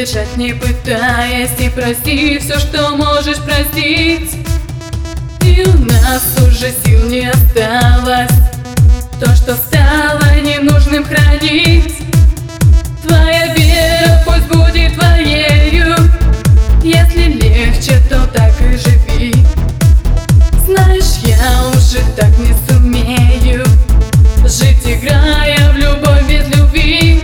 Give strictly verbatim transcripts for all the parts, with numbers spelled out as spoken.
Убежать не пытаясь, и прости все, что можешь простить. И у нас уже сил не осталось то, что стало ненужным, хранить. Твоя вера пусть будет твоею, если легче, то так и живи. Знаешь, я уже так не сумею жить, играя в любовь без любви.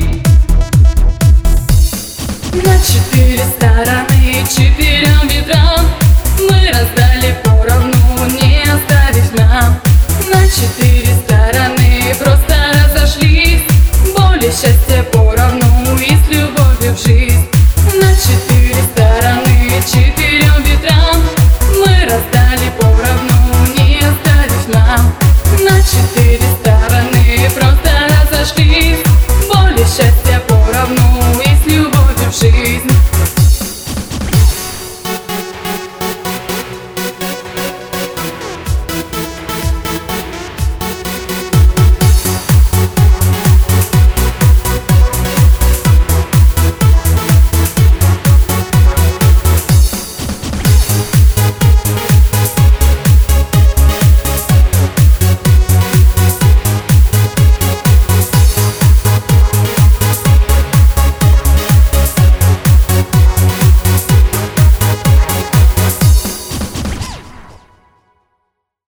На четыре стороны, четырем ветрам мы раздали поровну, не оставив нам. На четыре стороны просто разошлись, боль и счастье поровну, и с любовью в жизнь.